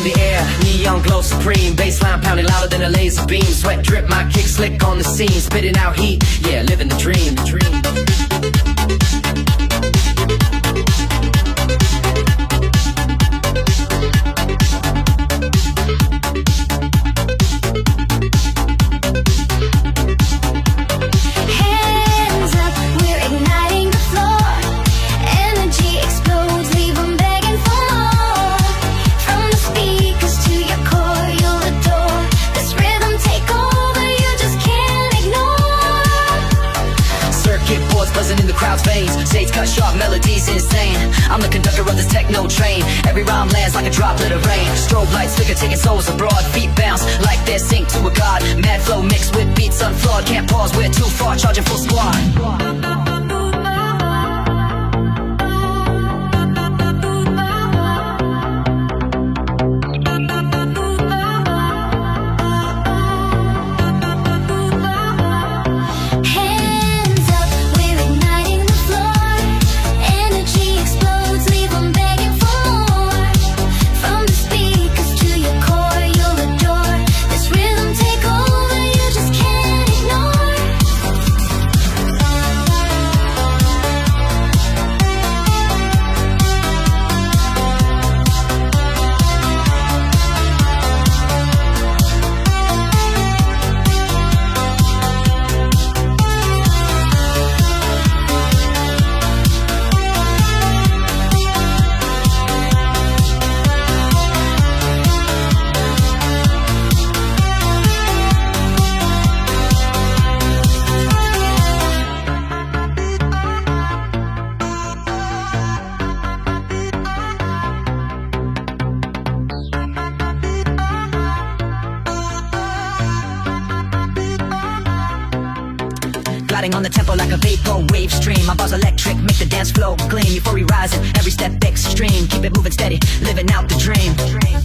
in the air, neon glow supreme. Bassline pounding louder than a laser beam. Sweat drip, my kick slick on the scene. Spitting out heat, yeah, living the dream. Buzzing in the crowd's veins, shades cut sharp, melodies insane. I'm the conductor of this techno train. Every rhyme lands like a droplet of rain. Strobe lights flicker, taking souls abroad. Feet bounce like they're synced to a god. Mad flow mixed with beats unflawed. Can't pause, we're too far, charging full squad. Gliding on the tempo like a vapor wave stream. My bars electric, make the dance floor gleam. Euphoria rising, every step extreme. Keep it moving steady, living out the dream.